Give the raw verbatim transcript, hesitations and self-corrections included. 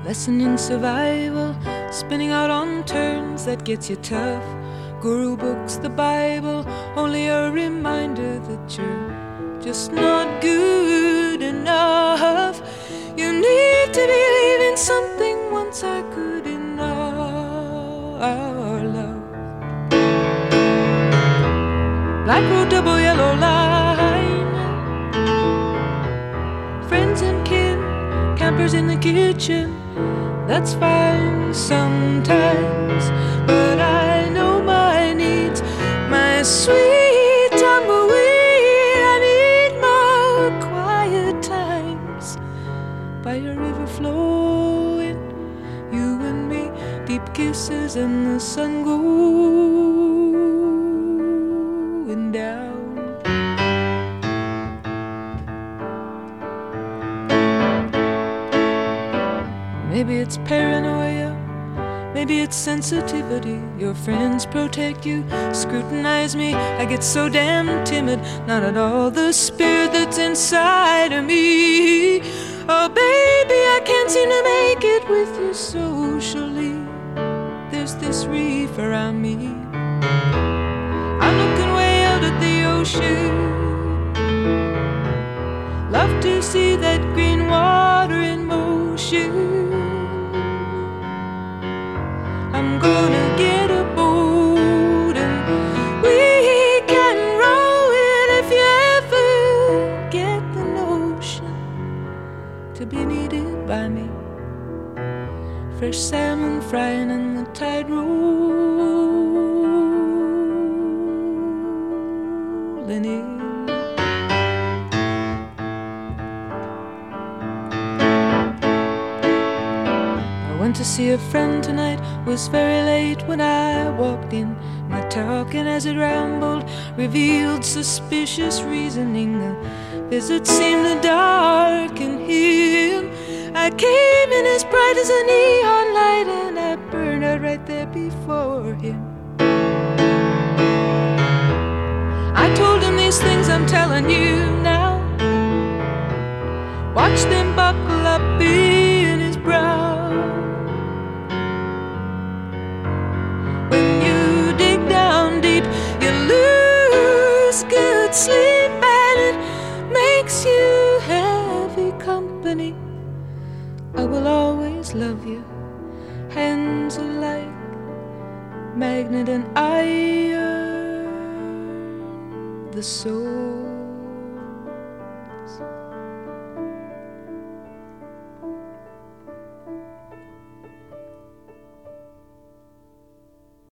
lesson in survival, spinning out on turns that gets you tough. Guru books, the Bible, only a reminder that you're just not good enough. You need to believe in something once I could in our love. Black road, double yellow line, friends and kin, campers in the kitchen. That's fine sometimes, but I know my needs, my sweet tumbleweed. I need more quiet times by a river flowing, you and me, deep kisses and the sun going down. Maybe it's paranoia, maybe it's sensitivity. Your friends protect you, scrutinize me. I get so damn timid, not at all the spirit that's inside of me. Oh baby, I can't seem to make it with you socially. There's this reef around me. I'm looking way out at the ocean. Love to see that green water in motion. I'm gonna get a boat and we can row it if you ever get the notion to be needed by me. Fresh salmon frying and the tide rolling in. Went to see a friend tonight, was very late when I walked in. My talking as it rambled revealed suspicious reasoning. The visit seemed to darken him. I came in as bright as a neon light and I burned out right there before him. I told him these things I'm telling you now. Watch them buckle up in his brow. When you dig down deep, you lose good sleep, and it makes you heavy company. I will always love you. Hands are like magnet and iron, the soul.